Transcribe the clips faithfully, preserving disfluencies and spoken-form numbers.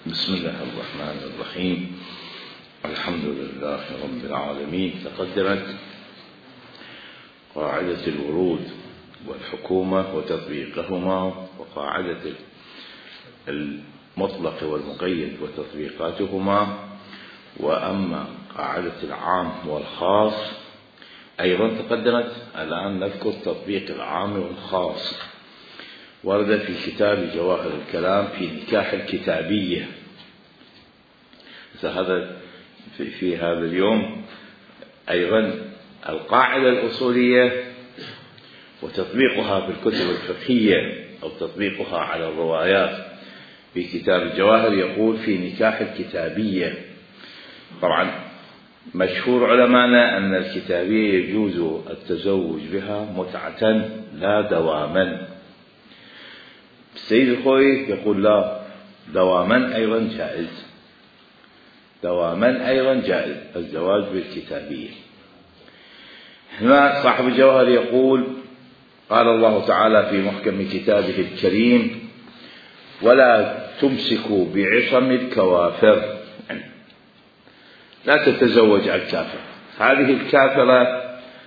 بسم الله الرحمن الرحيم. الحمد لله رب العالمين. تقدمت قاعدة الورود والحكومة وتطبيقهما، وقاعدة المطلق والمقيد وتطبيقاتهما، وأما قاعدة العام والخاص أيضا تقدمت. الآن نذكر تطبيق العام والخاص. ورد في كتاب جواهر الكلام في نكاح الكتابية. هذا في, في هذا اليوم أيضا القاعدة الأصولية وتطبيقها في الكتب الفقهية أو تطبيقها على الروايات. في كتاب الجواهر يقول في نكاح الكتابية. طبعا مشهور علمانا أن الكتابية يجوز التزوج بها متعة لا دواما. السيد الخوي يقول لا، دواما أيضا جائز، دواما أيضا جائز الزواج بالكتابية. هنا صاحب الجوهر يقول: قال الله تعالى في محكم كتابه الكريم: ولا تمسكوا بعصم الكوافر، يعني لا تتزوج الكافر. هذه الكافرة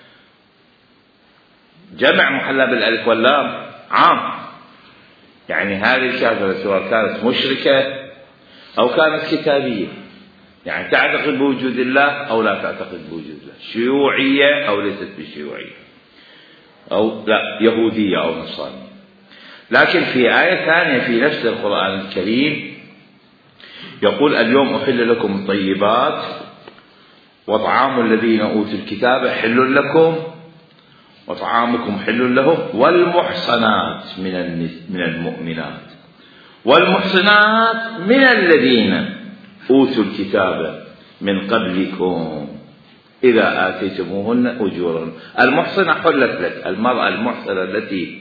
جمع محلى بالألف واللام عام، يعني هذه الكافرة سواء كانت مشركة أو كانت كتابية، يعني تعتقد بوجود الله أو لا تعتقد بوجود الله، شيوعية أو ليست بشيوعية، أو لا يهودية أو نصرانية. لكن في آية ثانية في نفس القرآن الكريم يقول: اليوم أحل لكم الطيبات وطعام الذين أوتوا الكتاب حل لكم وطعامكم حل لهم والمحصنات من من المؤمنات والمحصنات من الذين أوتوا الكتاب من قبلكم إذا آتيتموهن أجورا. المحصنة حلت لك، المرأة المحصنة التي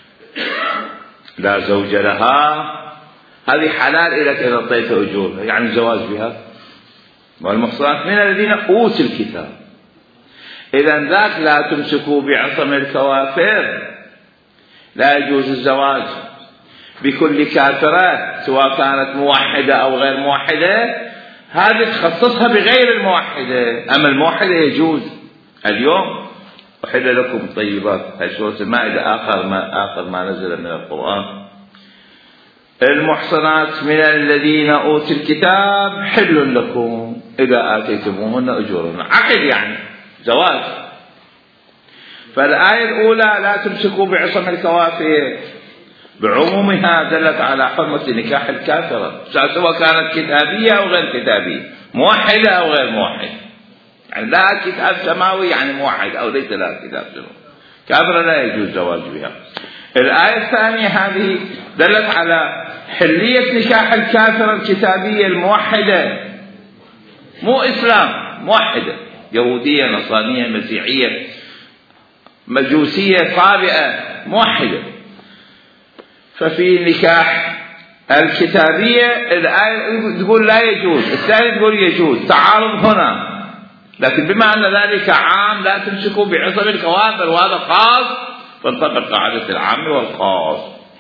لا زوج لها هذه حلال إليك إذا أعطيت أجورها، يعني زواج بها. والمحصنات من الذين أوتوا الكتاب، إذا ذاك لا تمسكوا بعصم الكوافر، لا يجوز الزواج بكل كافرة سواء كانت موحدة أو غير موحدة. هذه تخصصها بغير الموحدة، أما الموحدة يجوز. اليوم أحل لكم الطيبات، هذه سورة المائدة آخر ما آخر ما نزل من القرآن. المحصنات من الذين أوتوا الكتاب حل لكم إذا آتيتموهن أجورهن، عقد يعني زواج. فالآية الأولى لا تمسكوا بعصم الكوافر بعمومها دلت على حرمة نكاح الكافرة سواء كانت كتابية أو غير كتابية، موحدة أو غير موحدة، يعني لا كتاب سماوي يعني موحد أو ليس لها كتاب سماوي، كافرة لا يجوز زواج بها. الآية الثانية هذه دلت على حلية نكاح الكافرة الكتابية الموحدة، مو إسلام، موحدة، يهودية نصرانية مسيحية مجوسية صابئة موحدة. ففي نكاح الكتابية الآية تقول لا يجوز، الثانية تقول يجوز، تعارض هنا. لكن بما أن ذلك عام لا تمسكوا بعصم الكوافر وهذا خاص، فانطبق قاعدة العام والخاص.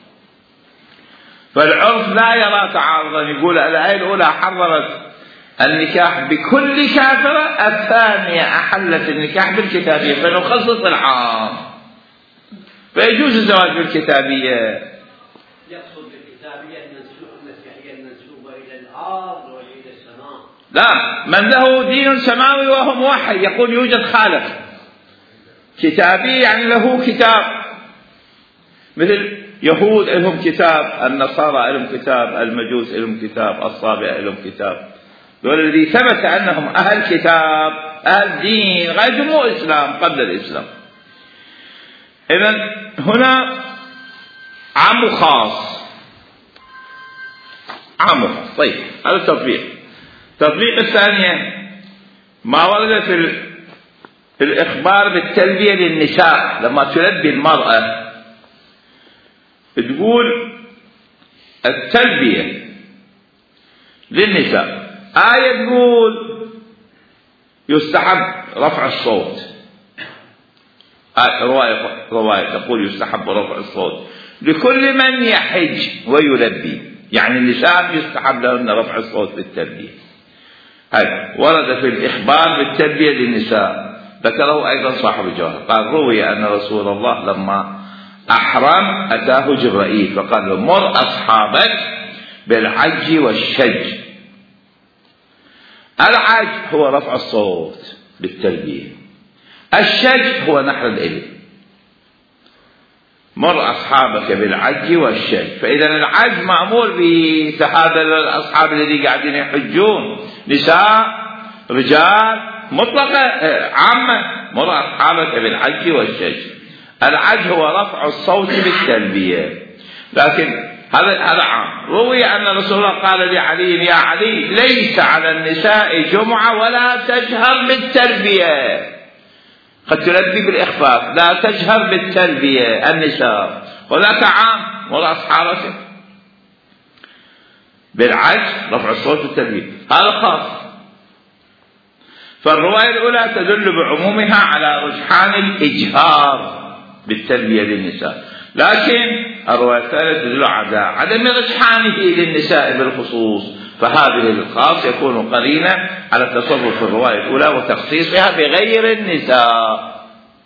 فالعرف لا يرى تعارضا، يقول الآية الأولى حرمت النكاح بكل كافرة، الثانية أحلت النكاح بالكتابية، فنخصص العام، فيجوز الزواج بالكتابية. يقصد بالكتابية المسيحية المنسوبة إلى الأرض وإلى السماء. لا، من له دين سماوي وهو موحد يقول يوجد خالق. كتابي يعني له كتاب، مثل يهود لهم كتاب، النصارى لهم كتاب، المجوس لهم كتاب، الصابئة لهم كتاب. دول الذي ثبت أنهم أهل كتاب أهل دين غير مو إسلام قبل الإسلام. إذن هنا عام وخاص، عام وخاص. طيب هذا التطبيق. التطبيق الثانية ما ورد في في الإخبار بالتلبية للنساء. لما تلبي المرأة تقول التلبية للنساء، آية تقول يستحب رفع الصوت، رواية رواية تقول يستحب رفع الصوت لكل من يحج ويلبي. يعني النساء يستحب لهن رفع الصوت بالتلبية. هذا ورد في الإخبار بالتلبية للنساء، ذكره أيضا صاحب الجواهر، قال روي أن رسول الله لما أحرم أتاه جبرائيل فقال له مر أصحابك بالعج والشج. العج هو رفع الصوت بالتلبية، الشج هو نحر الإبل. مر أصحابك بالعج والشج، فإذا العج مأمور بهذا الأصحاب الذين قاعدين يحجون، نساء رجال مطلقة عامة. مر أصحابك بالعج والشج، العج هو رفع الصوت بالتلبية، لكن هذا هذا عام. روي أن رسول الله قال لعلي يا علي ليس على النساء جمعة ولا تجهر بالتلبية، قد تلبي بالإخفاء لا تجهر بالتلبية النساء. وذاك عام مر أصحابك بالعج رفع الصوت بالتلبية، هذا خاص. فالرواية الأولى تدل بعمومها على رجحان الإجهار بالتلبية للنساء، لكن الرواية الثالثة تدل على عدم رجحانه للنساء بالخصوص، فهذه الخاص يكون قرينة على التصرف في الرواية الأولى وتخصيصها بغير النساء.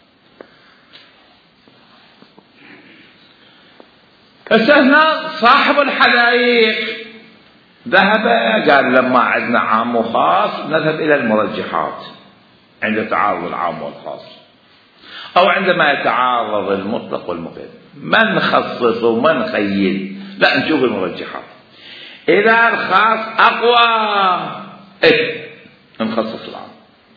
فسهنا صاحب الحدائق ذهب قال لما عندنا عام وخاص نذهب إلى المرجحات عند تعارض العام والخاص، أو عندما يتعارض المطلق والمقيد ما نخصص وما نقيد، لا نشوف المرجحات. إذا الخاص أقوى إيه نخصص العام،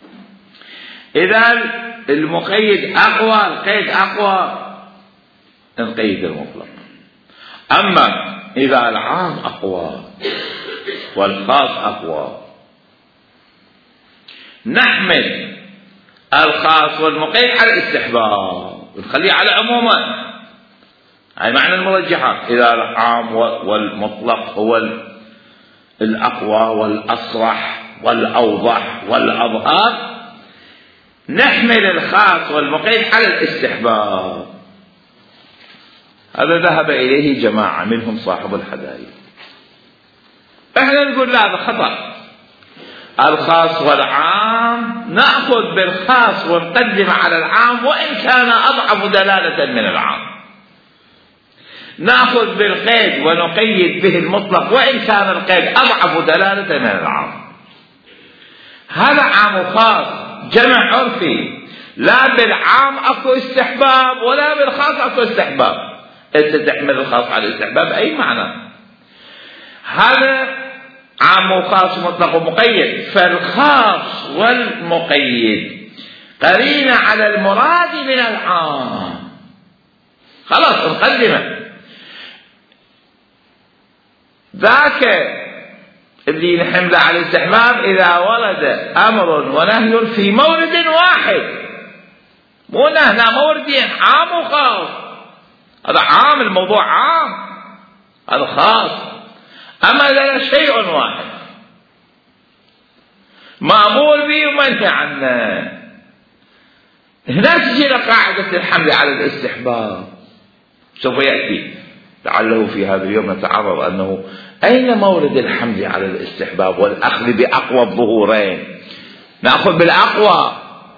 إذا المقيد أقوى القيد أقوى نقيد المطلق. أما إذا العام أقوى والخاص أقوى نحمل الخاص والمقيد على الاستحباب ونخليه على عموما. هاي معنى المرجحات، إذا العام والمطلق هو الأقوى والأصرح والأوضح والأظهر نحمل الخاص والمقيد على الاستحباب. هذا ذهب إليه جماعة منهم صاحب الحدائق. احنا نقول لا هذا خطأ، الخاص والعام نأخذ بالخاص ونقدم على العام وإن كان أضعف دلالة من العام، نأخذ بالقيد ونقيد به المطلق وإن كان القيد أضعف دلالة من العام. هذا عام وخاص جمع عرفي، لا بالعام أكو استحباب ولا بالخاص أكو استحباب. أنت تحمل الخاص على الاستحباب أي معنى؟ هذا عام وخاص مطلق ومقيد، فالخاص والمقيد قرينة على المراد من العام، خلاص نقدمه. ذاك اللي نحمله على الاستحباب إذا ورد أمر ونهي في مورد واحد، مو نهنا موردين عام وخاص، هذا عام الموضوع عام هذا خاص. أما إذا شيء واحد مأمور به ومنهي عنه، هنا تجي قاعدة الحمل على الاستحباب. سوف يأتي لعله في هذا اليوم نتعرض أنه أين مورد الحمل على الاستحباب والأخذ بأقوى الظهورين؟ نأخذ بالأقوى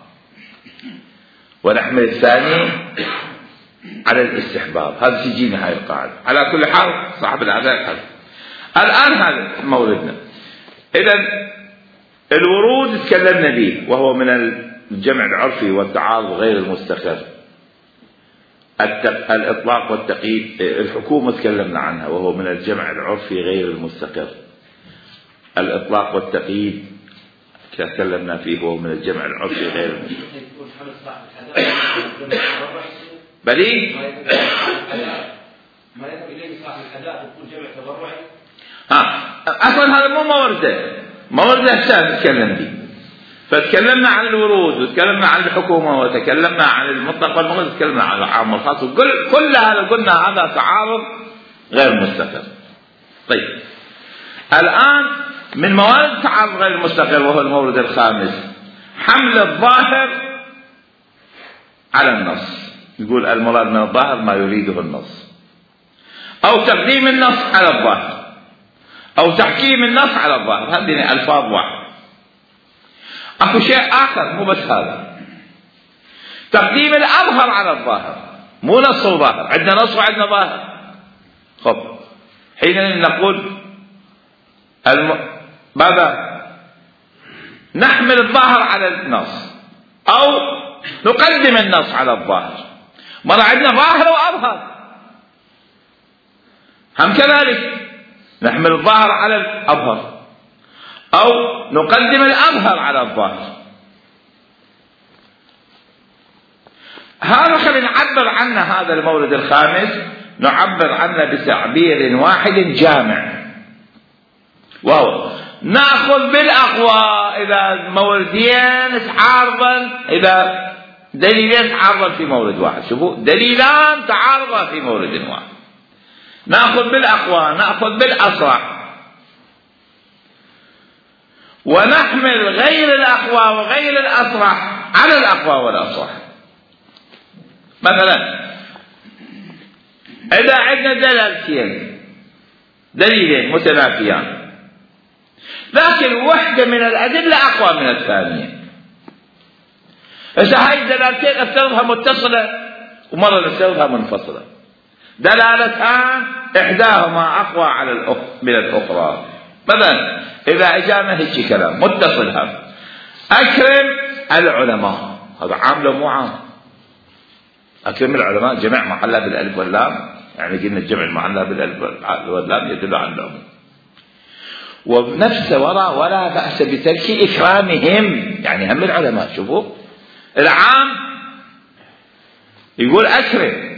ونحمل الثاني على الاستحباب. هذا تجينا هاي القاعدة. على كل حال صاحب العداء هذا الآن هذا موردنا. إذا الورود تكلمنا به وهو من الجمع العرفي والتعارض غير المستقر. الإطلاق والتقييد الحكومة تكلمنا عنها وهو من الجمع العرفي غير المستقر. الإطلاق والتقييد تكلمنا فيه وهو من الجمع العرفي غير المستقر. بلي ما يذهب إليه صاحب الحدائق يكون جمع تبرعي. ها أصلا هذا مو مورده، مورده أشياء نتكلم به. فتكلمنا عن الورود وتكلمنا عن الحكومة وتكلمنا عن المطلق والمقيد وتكلمنا عن العام والخاص، وكل كل هذا قلنا هذا تعارض غير مستقر. طيب الآن من موارد التعارض غير المستقر وهو المورد الخامس حمل الظاهر على النص. يقول المراد من الظاهر ما يريده النص، أو تقديم النص على الظاهر. أو تحكيم النص على الظاهر، هذه ألفاظ واحدة. أكو شيء آخر مو بس هذا، تقديم الأظهر على الظاهر، مو نص وظاهر، عندنا نص وعندنا ظاهر. خب حين نقول الم... ماذا؟ نحمل الظاهر على النص أو نقدم النص على الظاهر. مرة عندنا ظاهر وأظهر، هم كذلك نحمل الظاهر على الأظهر أو نقدم الأظهر على الظاهر. هذا خلينا نعبر عنه، هذا المورد الخامس نعبر عنه بتعبير واحد جامع، وهو نأخذ بالأقوى إذا موردين تعارضا، إذا دليلين تعارضا في مورد واحد. شوفوا، دليلان تعارضا في مورد واحد، نأخذ بالأقوى، نأخذ بالأصرح، ونحمل غير الأقوى وغير الأصرح على الأقوى والأصرح. مثلا إذا عندنا دلالتين، دليلين متنافيان، لكن واحدة من الأدلة أقوى من الثانية، إذا هاي الدلالتين افترضها متصلة ومرة نفترضها منفصلة، دلالتان إحداهما أقوى على الأخرى من الأخرى. مثلا إذا أجانا هيك كلام متصل، هذا أكرم العلماء، هذا عام لو مو عام؟ أكرم العلماء جمع محلها بالألف واللام، يعني قلنا الجمع محلها بالألف واللام يدل على العموم. وبنفس وراء ولا بأس بترك إكرامهم، يعني هم العلماء. شوفوا العام يقول أكرم،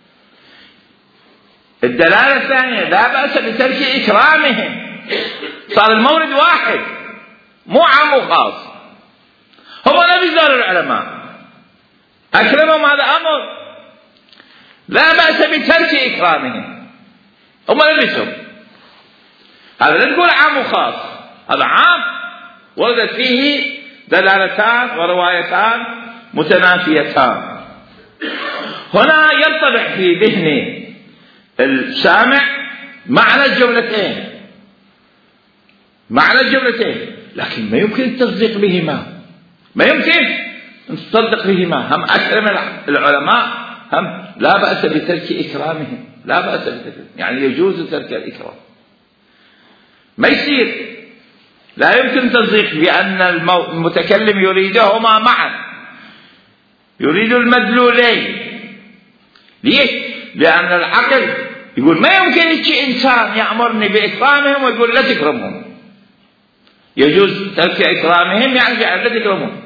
الدلالة الثانية لا بأس بترك إكرامهم، صار المورد واحد مو عام وخاص. هو نبي زار العلماء أكرمهم، هذا أمر، لا بأس بترك إكرامهم، هم لبسهم. هذا لا تقول عام وخاص، هذا عام وردت فيه دلالتان وروايتان متنافيتان. هنا ينطبع في ذهن السامع معنى الجملتين، معنى الجملتين، لكن ما يمكن التصديق بهما، ما يمكن نصدق بهما. هم أكرم العلماء، هم لا بأس بترك إكرامهم، لا بأس بترك، يعني يجوز ترك الإكرام، ما يصير. لا يمكن تصديق بأن المتكلم يريدهما معا، يريد المدلولين. ليش؟ لأن العقل يقول ما يمكن يجي إنسان يأمرني بإكرامهم ويقول لا تكرمهم، يجوز ترك إكرامهم يعني لا تكرمهم.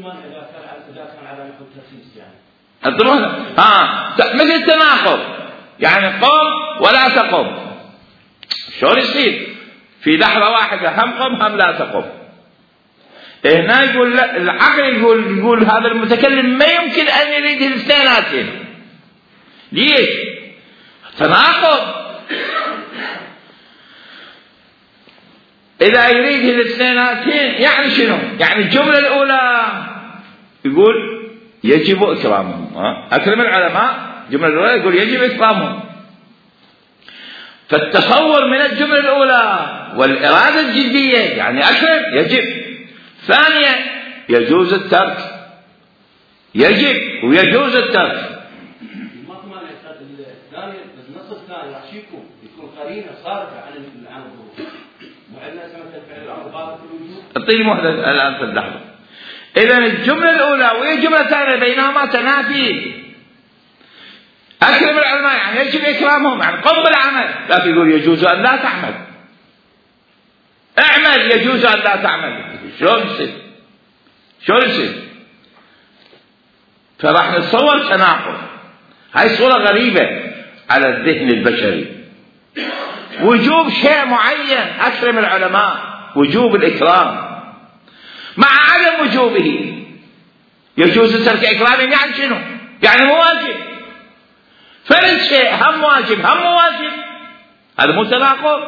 ها مثل التناقض، يعني قم ولا تقم، شلون يصير في لحظة واحدة هم قم هم لا تقم؟ هنا يقول لا، العقل يقول يقول هذا المتكلم ما يمكن أن يريد الاثنيناتين. ليش؟ تناقض. إذا يريد الاثنيناتين يعني شنو؟ يعني الجملة الأولى يقول يجب إكرامهم، أكرم العلماء، الجملة الأولى يقول يجب إكرامهم. فالتصور من الجملة الأولى والإرادة الجدية يعني أكرم يجب. ثانيا يجوز الترك، يجب ويجوز الترك. النص الثاني راح يكون يكون قرينة صارفة عن عن الظروف، وعندنا اسمها الفعل الأربعة في الوجود. أعطيني واحدة الآن في اللحظة. إذا الجملة الأولى والجملة الثانية بينهما تنافي. أكرم العلماء يعني يجب إكرامهم، يعني قم بالعمل، لكن يقول يجوز أن لا تعمل. اعمل يجوز أن لا تعمل، شلون يصير؟ شلون يصير؟ فراح نتصور تناقض. هاي صورة غريبة على الذهن البشري. وجوب شيء معين، أكرم العلماء، وجوب الإكرام، مع عدم وجوبه يجوز ترك إكرامهم، يعني شنو؟ يعني مو واجب. فرد شيء هم واجب هم مو واجب، هذا مو تناقض.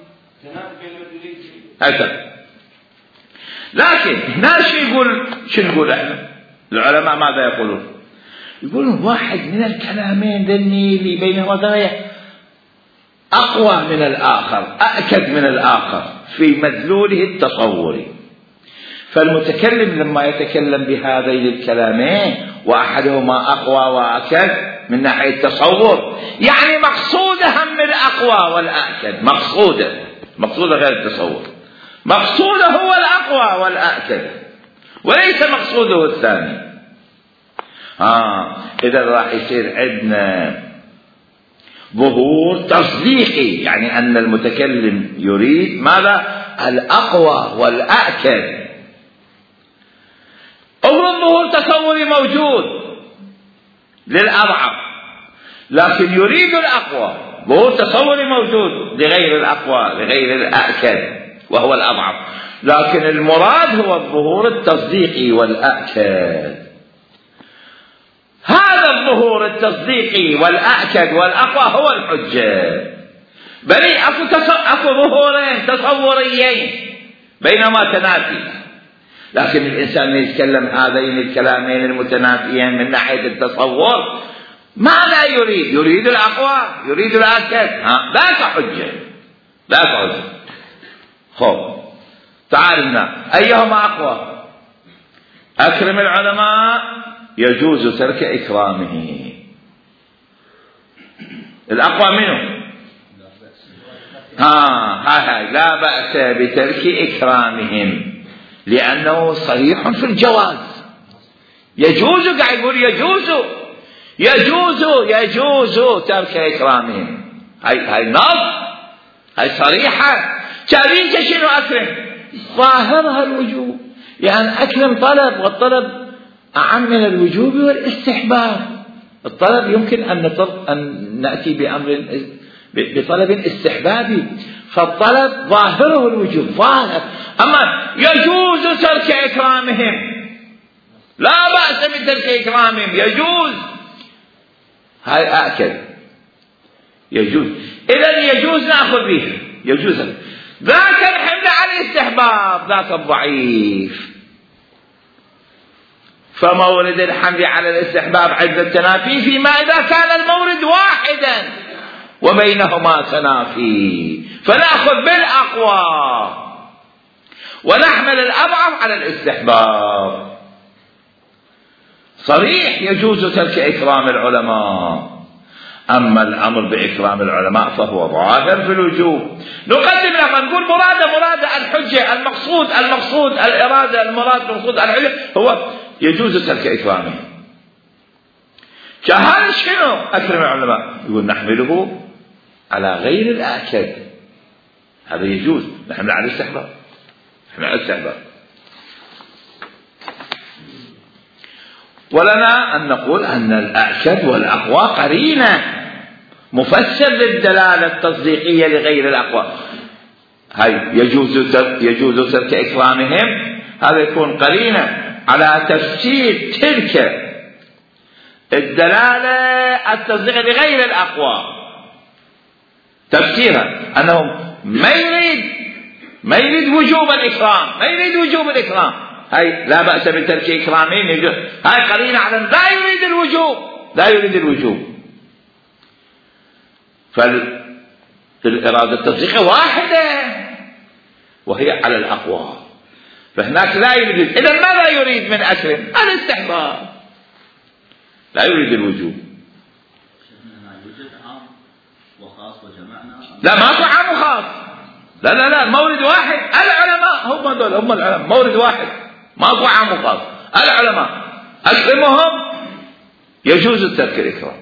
هكذا. لكن هنا شو يقول، شو نقول احنا؟ العلماء ماذا يقولون؟ يقولون واحد من الكلامين ذني اللي بينهما غاية أقوى من الآخر، أأكد من الآخر في مدلوله التصوري. فالمتكلم لما يتكلم بهذين الكلامين وأحدهما أقوى وأكد من ناحية التصور، يعني مقصوده من الأقوى والأكد، مقصوده مقصوده غير التصور، مقصوده هو الأقوى والأكد وليس مقصوده الثاني. آه إذا راح يصير عندنا ظهور تصديقي، يعني أن المتكلم يريد ماذا؟ الأقوى والأكد. أمر ظهور تصوري موجود للأضعف، لكن يريد الأقوى. ظهور تصوري موجود لغير الأقوى لغير الأكد وهو الأضعف، لكن المراد هو الظهور التصديقي والأكد. هذا الظهور التصديقي والأكد والأقوى هو الحجة. بل أكو, أكو ظهورين تصوريين بينما تنافي، لكن الإنسان يتكلم هذين الكلامين المتنافيين من ناحية التصور ماذا يريد؟ يريد الأقوى، يريد الأكد، ذاك حجة، ذاك حجة. خب تعالنا أيهما أقوى؟ أكرم العلماء يجوز ترك إكرامه. الأقوى منه ها هاي لا بأس بترك إكرامهم لأنه صريح في الجواز. يجوز، قاعد يقول يجوز يجوز يجوز ترك إكرامهم. هاي هاي نص، هاي صريحة. تابين شنو أكرم؟ ظاهرها الوجوب، يعني أكرم طلب، والطلب أعم من الوجوب والاستحباب. الطلب يمكن أن أن نأتي بأمر بطلب استحبابي، فالطلب ظاهره الوجوب ظاهر. أما يجوز ترك إكرامهم، لا بأس بترك إكرامهم، يجوز. هاي أأكد يجوز. إذن يجوز نأخذ به، يجوز. ذاك الحمل على الاستحباب، ذاك الضعيف. فمورد الحمل على الاستحباب عند التنافي فيما إذا كان المورد واحدا وبينهما تنافي، فنأخذ بالأقوى ونحمل الأضعف على الاستحباب. صريح يجوز ترك إكرام العلماء. أما الأمر بإكرام العلماء فهو ظاهر في الوجوب. نقدم لما نقول مراد مراد الحجة، المقصود المقصود الإرادة، المراد المقصود الحجة هو يجوز ترك إكرامه. جهال شنو أكرم العلماء؟ يقول نحمله على غير الأكد، هذا يجوز، نحمل على الاستحباب، نحمل على الاستحباب. ولنا أن نقول أن الأكد والأقوى قرينة مفسر للدلالة التصديقية لغير الأقوى. هاي يجوز يجوز ترك إكرامهم، هذا يكون قرينة على تفسير تلك الدلالة التصديقية لغير الأقوى. تفسيرها أنهم ما يريد ما يريد وجوب الإكرام، ما يريد وجوب الإكرام، هاي لا بأس بترك إكرامهم، هاي قرينة على لا يريد الوجوب، لا يريد الوجوب. فالإرادة التصديقية واحدة وهي على الأقوى، فهناك لا يريد. إذا ماذا يريد من أكرم؟ الاستحباب، لا يريد الوجوب. لا ماكو عام وخاص، لا لا لا، مورد واحد. العلماء هم دول، هم العلماء، مورد واحد، ماكو عام وخاص. العلماء أكرمهم يجوز ترك الإكرام،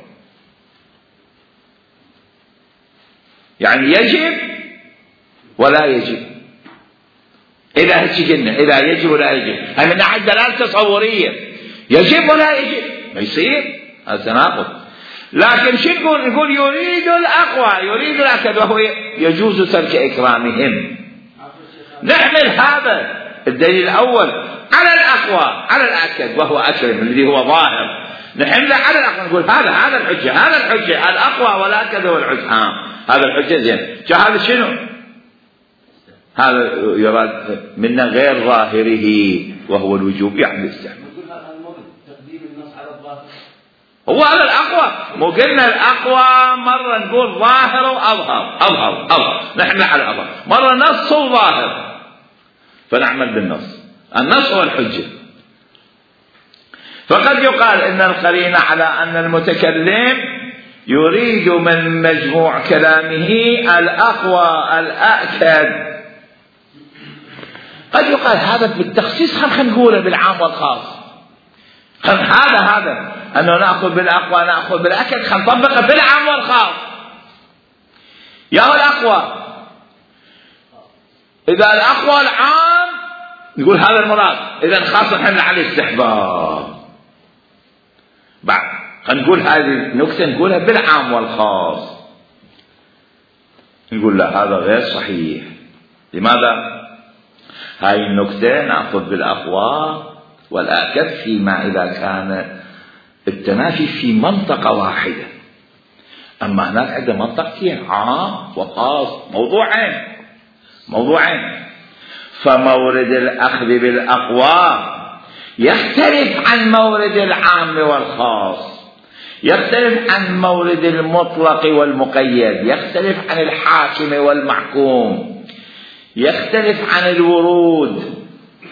يعني يجب ولا يجب. إذا هيك قلنا إذا يجب ولا يجب، هاي من ناحية دلالة تصورية، يجب ولا يجب ما يصير، هذا تناقض. لكن شو نقول؟ نقول يريد الأقوى، يريد الأكد، وهو يجوز ترك إكرامهم. نحمل هذا الدليل الأول على الأقوى، على الأكد وهو أكرم الذي هو ظاهر، نحمله على الأقوى، نقول هذا هذا الحجة، هذا الحجة الأقوى والأكد هو الحجة. آه. هذا الحجة زين. هذا شنو؟ هذا يراد منا غير ظاهره وهو الوجوب، يعني الاستحباب. هو هذا الأقوى. مو قلنا الأقوى مرة نقول ظاهر وأظهر، أظهر أظهر نحن على أظهر، مرة نص وظاهر فنعمل بالنص. النص هو الحجة. فقد يقال إن القرينة على أن المتكلم يريد من مجموع كلامه الأقوى الأأكد. قد يقال هذا بالتخصيص، خلينا نقوله بالعام والخاص. هذا هذا أنه نأخذ بالأقوى نأخذ بالأكد، خلينا نطبقه بالعام والخاص. يا هو الأقوى، إذا الأقوى العام نقول هذا المراد، إذا خاص نحن على الاستحباب. بعد خلينا نقول هذه النكتة نقولها بالعام والخاص. نقول لا هذا غير صحيح. لماذا؟ هاي النكتة نأخذ بالأقوى والأكد فيما إذا كان التنافي في منطقة واحدة. أما هناك عندنا منطقتين، عام وخاص، موضوعين موضوعين فمورد الأخذ بالأقوى يختلف عن مورد العام والخاص، يختلف عن مورد المطلق والمقيد، يختلف عن الحاكم والمحكوم، يختلف عن الورود.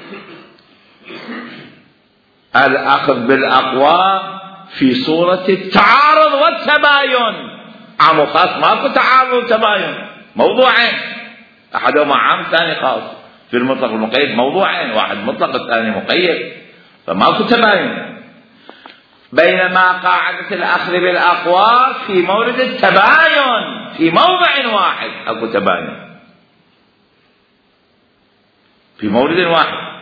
الأخذ بالأقوى في صورة التعارض والتباين، عام وخاص ماكو تعارض وتباين، موضوعين، أحدهما عام ثاني خاص. في المطلق والمقيد موضوعين، واحد مطلق الثاني مقيد، فماكو تباين. بينما قاعدة الأخذ بالأقوى في مورد التباين، في موضع واحد أكو تباين، في مورد واحد.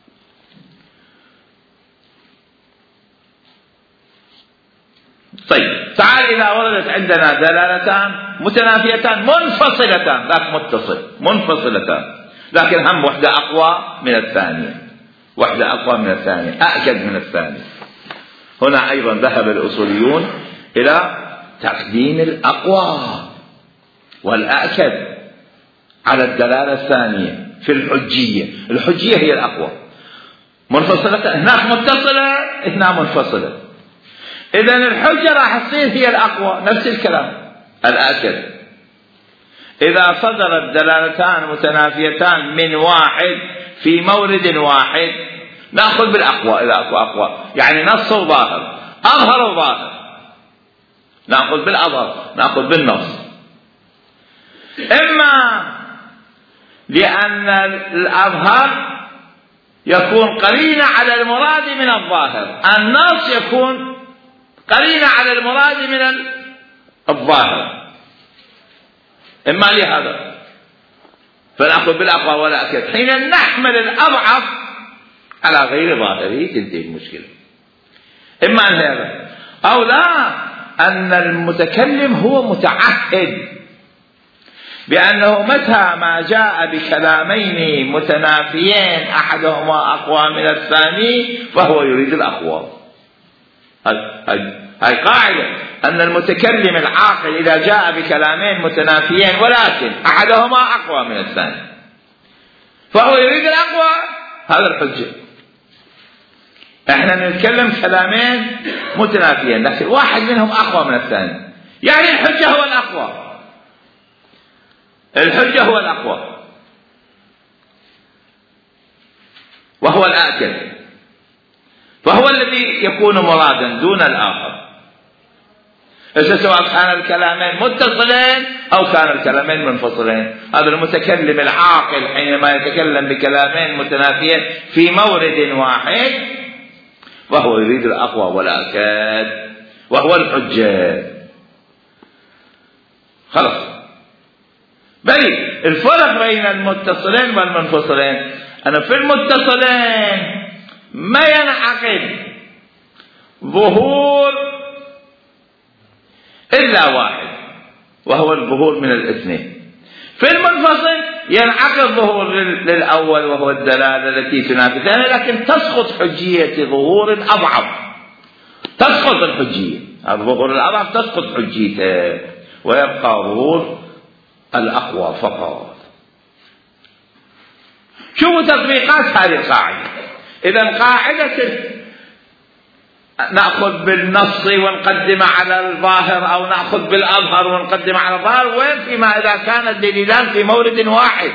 طيب تعال إذا وردت عندنا دلالتان متنافيتان منفصلتان، ذاك متصل، منفصلتان لكن هم واحدة أقوى من الثانية، واحدة أقوى من الثانية، أأكد من الثانية. هنا أيضا ذهب الأصوليون إلى تقديم الأقوى والأأكد على الدلالة الثانية في الحجية. الحجية هي الأقوى، منفصلة، هناك متصلة هنا منفصلة. إذن الحجة راح تصير هي الأقوى، نفس الكلام الأأكد. إذا صدرت دلالتان متنافيتان من واحد في مورد واحد نأخذ بالأقوى. إذا أقوى أقوى يعني نص وظاهر، أظهر وظاهر، نأخذ بالأظهر، نأخذ بالنص. إما لأن الأظهر يكون قرينة على المراد من الظاهر، النص يكون قرينة على المراد من الظاهر. إما لهذا فنأخذ بالأقوى والأكد حين نحمل الأضعف على غير ظاهره تنتهي المشكلة. إما أن هذا أو لا، أن المتكلم هو متعهد بأنه متى ما جاء بكلامين متنافيين أحدهما أقوى من الثاني فهو يريد الأقوى. هاي قاعدة، أن المتكلم العاقل إذا جاء بكلامين متنافيين ولكن أحدهما أقوى من الثاني فهو يريد الأقوى. هذا الحجة. احنا نتكلم كلامين متنافيين لكن واحد منهم أقوى من الثاني، يعني الحجة هو الأقوى، الحجة هو الأقوى وهو الآكد، فهو الذي يكون مرادا دون الآخر. سواء كان الكلامين متصلين أو كان الكلامين منفصلين. هذا المتكلم العاقل حينما يتكلم بكلامين متنافيين في مورد واحد وهو يريد الأقوى والأكد وهو الحجة. خلاص. بل الفرق بين المتصلين والمنفصلين أنا في المتصلين ما ينعقد ظهور إلا واحد وهو الظهور من الاثنين. في المنفصل ينعقد ظهور للأول وهو الدلالة التي تنافي الثانية، لكن تسقط حجية ظهور أضعف، تسقط الحجية، الظهور الأضعف تسقط حجيته ويبقى ظهور الأقوى فقط. شوفوا تطبيقات هذه القاعدة. إذا قاعدة نأخذ بالنص ونقدم على الظاهر أو نأخذ بالأظهر ونقدم على الظاهر؟ وين فيما إذا كان الدليلان في مورد واحد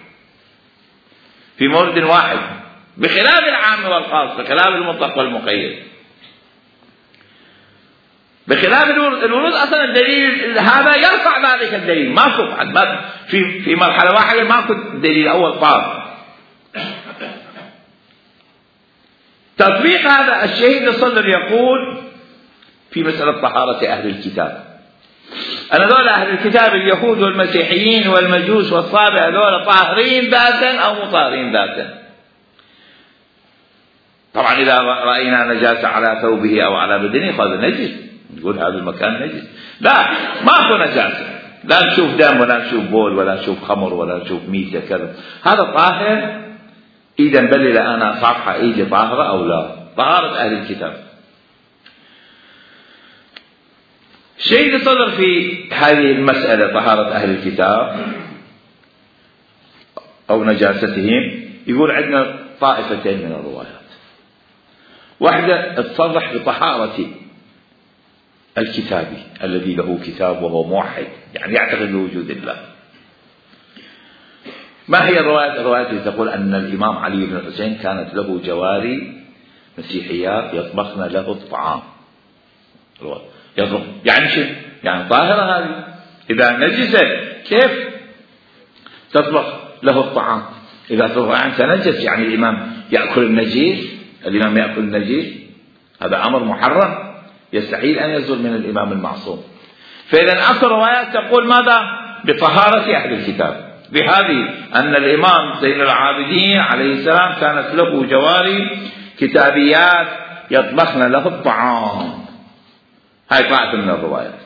في مورد واحد بخلاف العام والخاص، بخلاف المطلق والمقيد، بخلاف الورود. أصلا الدليل هذا يرفع ذلك الدليل، ماكو في في مرحلة واحدة ماكو دليل أول طار. تطبيق هذا الشيء الصدر يقول في مسألة طهارة أهل الكتاب. أنا ذول أهل الكتاب اليهود والمسيحيين والمجوس والصابئة ذول طاهرين ذاتا أو مطهرين ذاتا. طبعا إذا رأينا نجاسة على ثوبه أو على بدنه هذا نجس، نقول هذا المكان نجس. لا، ماكو نجاسة، لا نشوف دم ولا نشوف بول ولا نشوف خمر ولا نشوف ميتة كذا، هذا طاهر. إذا بل أنا صفحة إيدي طاهرة أو لا؟ طهارة أهل الكتاب. الشيء اللي صدر في هذه المسألة طهارة أهل الكتاب أو نجاستهم، يقول عندنا طائفتين من الروايات. واحدة تصرح بطهارة الكتابي الذي له كتاب وهو موحد، يعني يعتقد بوجود الله. ما هي الروايات؟ الروايات اللي تقول أن الإمام علي بن الحسين كانت له جواري مسيحيات يطبخن له الطعام. يطبخ يعني شو؟ يعني طاهرة هذه، إذا نجسة كيف تطبخ له الطعام؟ إذا تطبخ يعني تنجس، يعني الإمام يأكل النجيس، الإمام يأكل النجيس، هذا أمر محرم يستحيل أن يصدر من الإمام المعصوم. فإذا أكثر روايات تقول ماذا؟ بطهارة أهل الكتاب، بهذه أن الإمام زين العابدين عليه السلام كانت له جواري كتابيات يطبخن له الطعام. هاي طائفة من الروايات.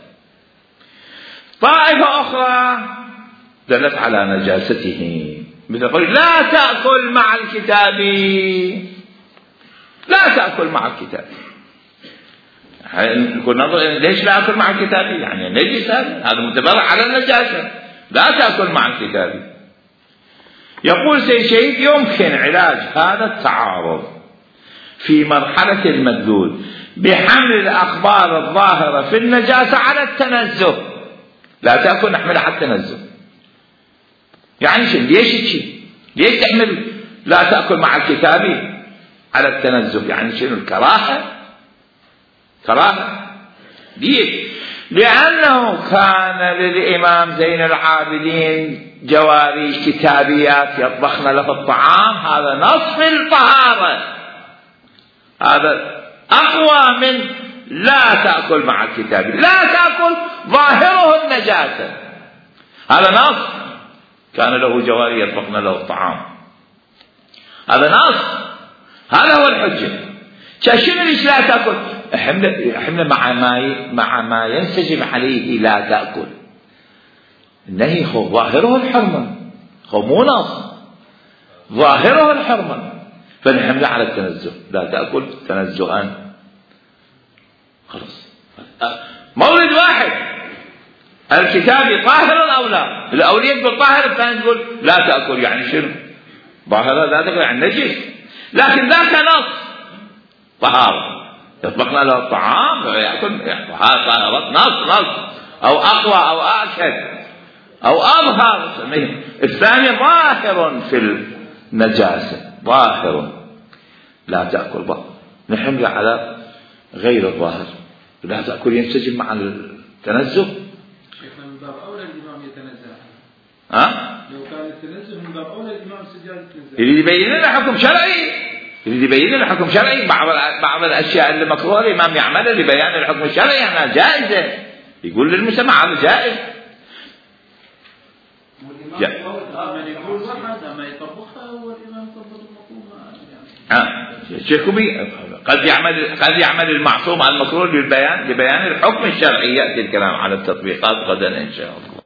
طائفة أخرى دلت على نجاسته، مثل قول لا تأكل مع الكتاب، لا تأكل مع الكتاب. نقول نظر ليش لا أكل مع الكتاب؟ يعني نجس، هذا متبرع على النجاسة، لا تأكل مع الكتاب. يقول سيد شهيد يمكن علاج هذا التعارض في مرحلة المدلول بحمل الأخبار الظاهرة في النجاسة على التنزه. لا تأكل نحملها على التنزه. يعني شو؟ ليش شيء؟ ليش تحمل لا تأكل مع الكتاب على التنزه؟ يعني شنو الكراهة؟ كراهة ليش؟ لأنه كان للإمام زين العابدين جواري كتابيات يطبخن له الطعام، هذا نصف الطهارة، هذا أقوى من لا تأكل مع الكتاب. لا تأكل ظاهره النجاسة، هذا نص. كان له جواري يطبخن له الطعام، هذا نص، هذا هو الحجة. شنو ليش لا تأكل؟ احنا مع ما مع ما ينسجم عليه لا تأكل. النهي هو ظاهره الحرمة، هو مو نص، ظاهره الحرمة، فنحمل على التنزه. لا تأكل تنزها، خلاص. مورد واحد، الكتاب طاهر أو لا؟ الأولية يقول طاهر، الثاني يقول لا تأكل. يعني شنو؟ ظاهرة لا تأكل يعني نجس، لكن ذاك نص طهارة يطبخنا له الطعام ويأكل، يعني هذا طهارة نص نص، أو أقوى أو أكد أو أظهر. الثاني ظاهر في النجاسة، ظاهر لا تأكل ظاهر، نحمل على غير الظاهر. لا تأكل ينسجم مع التنزه. شيخنا من باب أولى الإمام يتنزه. ها؟ لو كان التنزه من باب أولى الإمام سجاد التنزه. اللي يبين لنا حكم شرعي، اللي يبين لنا حكم شرعي. بعض بعض الأشياء اللي مكروهة الإمام يعملها لبيان الحكم الشرعي أنها جائزة، يقول للمجتمع هذا جائز. والإمام يقول واحد أما يطبخها هو الإمام يطبخ المقوم يعني. شيخ قد يعمل قد يعمل المعصوم على المكروه للبيان لبيان الحكم الشرعي. يأتي الكلام على التطبيقات غدا إن شاء الله.